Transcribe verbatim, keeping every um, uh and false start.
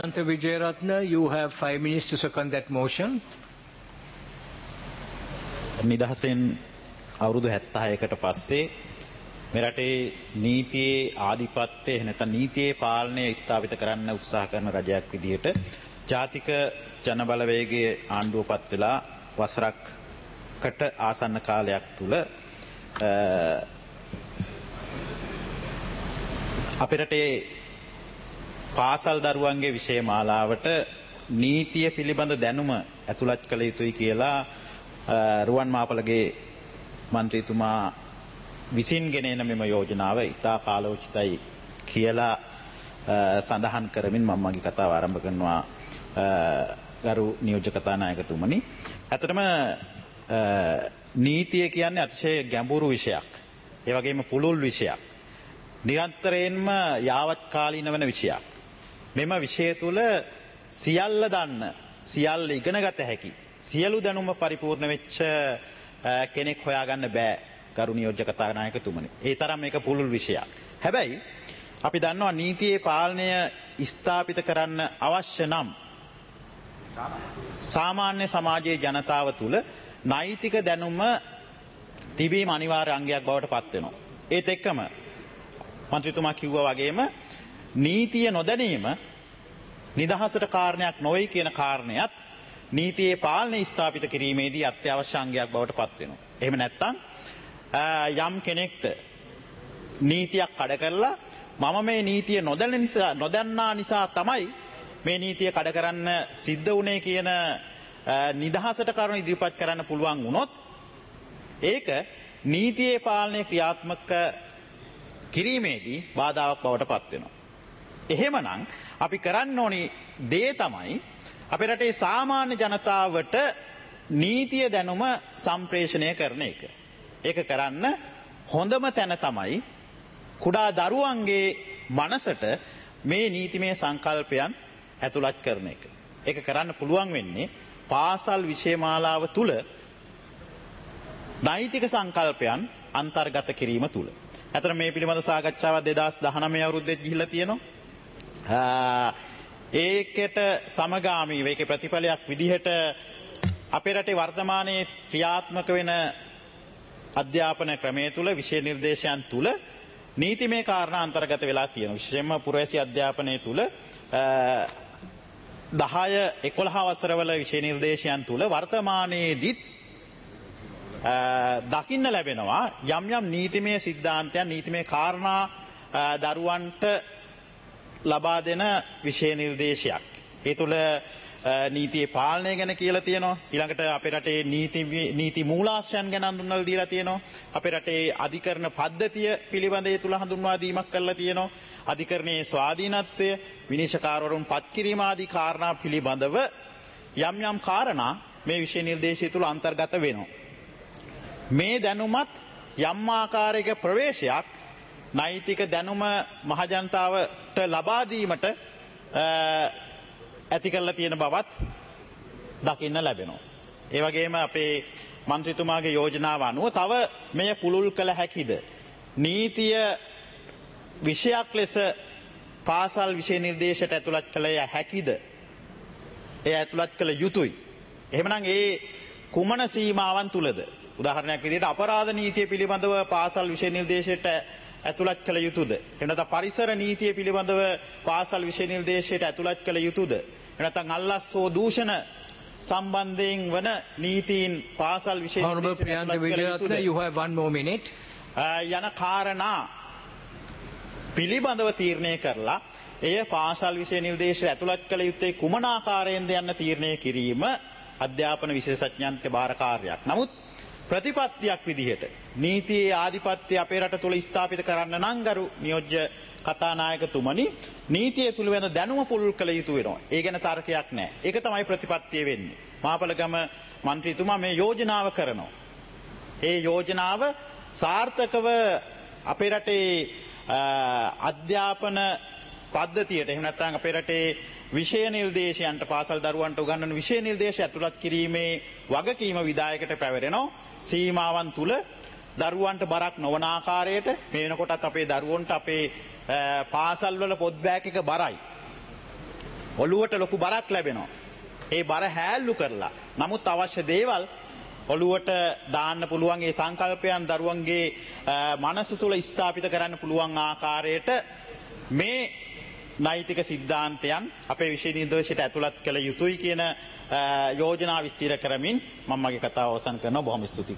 Vijayaratna, you have five minutes to second that motion. නිදහසෙන් අවුරුදු හැත්තෑහකට පස්සේ මෙරටේ නීතියේ ආධිපත්‍යය නැත්නම් නීතියේ පාලනය ස්ථාපිත කරන්න උත්සාහ කරන රජයක් විදිහට ජාතික ජනබලවේගයේ ආණ්ඩුවපත් වෙලා වසරකට ආසන්න කාලයක් තුල අපේ රටේ පාසල් දරුවන්ගේ විෂය මාලාවට නීතිය පිළිබඳ දැනුම ඇතුළත් කළ යුතුයි කියලා රුවන් මාපලගේ මන්ත්‍රීතුමා විසින් ගෙනෙන මෙම යෝජනාව ඉතා කාලෝචිතයි කියලා සඳහන් කරමින් මම මගේ කතාව ආරම්භ කරනවා ගරු නියෝජ්‍ය කතානායකතුමනි. ඇත්තටම නීතිය කියන්නේ අතිශය ගැඹුරු විෂයක්. ඒ වගේම පුළුල් විෂයක්. නිරන්තරයෙන්ම යාවත්කාලීන වෙන විෂයක්. මෙම විෂය තුළ සියල්ල දන්න, සියල්ල ඉගෙන ගත හැකි, සියලු දැනුම පරිපූර්ණ වෙච්ච කෙනෙක් හොයාගන්න බෑ ගරු නියෝජ්‍ය කතානායකතුමනි. ඒ තරම් මේක පුළුල් විෂයක්. හැබැයි අපි දන්නවා නීතියේ පාලනය ස්ථාපිත කරන්න අවශ්‍ය නම් සාමාන්‍ය සමාජයේ ජනතාව තුළ නෛතික දැනුම තිබීම අනිවාර්ය අංගයක් බවට පත් වෙනවා. ඒත් එක්කම මන්ත්‍රීතුමා කිව්වා වගේම නීතිය නොදැනීම නිදහසට කාරණයක් නොවේ කියන කාරණයත් නීතියේ පාලනය ස්ථාපිත කිරීමේදී අත්‍යවශ්‍ය අංගයක් බවට පත් වෙනවා. එහෙම නැත්නම් යම් කෙනෙක්ට නීතියක් කඩ කරලා මම මේ නීතිය නොදැන නිසා නොදන්නා නිසා තමයි මේ නීතිය කඩ කරන්න සිද්ධ වුණේ කියන නිදහසට කරුණු ඉදිරිපත් කරන්න පුළුවන් වුණොත් ඒක නීතියේ පාලනය ක්‍රියාත්මක කිරීමේදී බාධාවක් බවට පත් වෙනවා. එහෙමනම් අපි කරන්න ඕනි දේ තමයි අපේ රටේ සාමාන්‍ය ජනතාවට නීතිය දැනුම සම්ප්‍රේෂණය කරන එක. ඒක කරන්න හොඳම තැන තමයි කුඩා දරුවන්ගේ මනසට මේ නීතිමය සංකල්පයන් ඇතුළත් කරන එක. ඒක කරන්න පුළුවන් වෙන්නේ පාසල් විෂය මාලාව තුල නෛතික සංකල්පයන් අන්තර්ගත කිරීම තුල. අතන මේ පිළිබඳ සාකච්ඡාවක් දෙදාස් දහනවය අවුරුද්දේ ගිහිල්ලා තියෙනවා. ඒකට සමගාමීව ඒකේ ප්‍රතිඵලයක් විදිහට අපේ රටේ වර්තමානයේ ක්‍රියාත්මක වෙන අධ්‍යාපන ක්‍රමයේ තුල විෂය නිර්දේශයන් තුල නීතිමය කාරණා අන්තර්ගත වෙලා තියෙනවා. විශේෂයෙන්ම පුරවැසි අධ්‍යාපනයේ තුල දහය එකොළහ වසරවල විෂය නිර්දේශයන් තුල වර්තමානයේදීත් දකින්න ලැබෙනවා යම් යම් නීතිමය සිද්ධාන්තයන් නීතිමය කාරණා දරුවන්ට ලබා දෙන විෂය නිර්දේශයක්. ඒ තුළ නීතියේ පාලනය ගැන කියලා තියෙනවා. ඊළඟට අපේ රටේ නීති නීති මූලාශ්‍රයන් ගැන හඳුන්වලා දීලා තියෙනවා. අපේ රටේ අධිකරණ පද්ධතිය පිළිබඳ ඒ තුළ හඳුන්වා දීමක් කරලා තියෙනවා. අධිකරණයේ ස්වාධීනත්වය, විනිශ්චයකාරවරුන් පත් කිරීම ආදී කාරණා පිළිබඳව යම් යම් කාරණා මේ විෂය නිර්දේශය තුළ අන්තර්ගත වෙනවා. මේ දැනුමත් යම් ආකාරයක ප්‍රවේශයක් නෛතික දැනුම මහජනතාවට ලබා දීමට ඇති කරලා තියෙන බවත් දකින්න ලැබෙනවා. ඒ වගේම අපේ මන්ත්‍රීතුමාගේ යෝජනාව අනුව තව මෙය පුළුල් කළ හැකිද? නීතිය විෂයක් ලෙස පාසල් විෂය නිර්දේශයට ඇතුළත් කළ හැකිද? එය ඇතුළත් කළ යුතුයි. එහෙමනම් ඒ කුමන සීමාවන් තුලද? උදාහරණයක් විදිහට අපරාධ නීතිය පිළිබඳව පාසල් විෂය නිර්දේශයට ඇතුළත් කළ යුතුද? එහෙම නැත්නම් පරිසර නීතිය පිළිබඳව පාසල් විෂය නිර්දේශයට ඇතුළත් කළ යුතුද? එහෙම නැත්නම් අල්ලස් හෝ දූෂණ සම්බන්ධයෙන් වන නීතීන් පාසල් විෂය නිර්දේශයට ඇතුළත් කළ යුතුද? You have one more minute. යන කාරණා පිළිබඳව තීරණය කරලා එය පාසල් විෂය නිර්දේශයට ඇතුළත් කළ යුත්තේ කුමන ආකාරයෙන්ද යන්න තීරණය කිරීම අධ්‍යාපන විශේෂඥයන්ගේ බාර කාර්යයක්. නමුත් ප්‍රතිපත්තියක් විදිහට නීතියේ ආධිපත්‍ය අපේ රට තුළ ස්ථාපිත කරන්න නම් ගරු නියෝජ්‍ය කතානායකතුමනි නීතිය පිළිබඳ දැනුම පුළුල් කළ යුතු වෙනවා. ඒ ගැන තර්කයක් නැහැ. ඒක තමයි ප්‍රතිපත්තිය වෙන්නේ. මාපලගම මන්ත්‍රීතුමා මේ යෝජනාව කරනවා. ඒ යෝජනාව සාර්ථකව අපේ රටේ අධ්‍යාපන පද්ධතියට එහෙම නැත්නම් අපේ රටේ විෂය නිර්දේශයන්ට පාසල් දරුවන්ට උගන්වන විෂය නිර්දේශය ඇතුළත් කිරීමේ වගකීම විධායකට පැවරෙනවා. සීමාවන් තුල දරුවන්ට බරක් නොවන ආකාරයට මේ වෙනකොටත් අපේ දරුවන්ට අපේ පාසල් වල පොත් බෑග් එක බරයි. ඔළුවට ලොකු බරක් ලැබෙනවා. ඒ බර හැල්ලු කරලා. නමුත් අවශ්‍ය දේවල් ඔළුවට දාන්න පුළුවන් ඒ සංකල්පයන් දරුවන්ගේ මනස තුළ ස්ථාපිත කරන්න පුළුවන් ආකාරයට මේ නෛතික සිද්ධාන්තයන් අපේ විෂය නිර්දේශයට ඇතුළත් කළ යුතුයි කියන යෝජනා විස්තර කරමින් මම මගේ කතාව අවසන් කරනවා. බොහොම ස්තුතියි.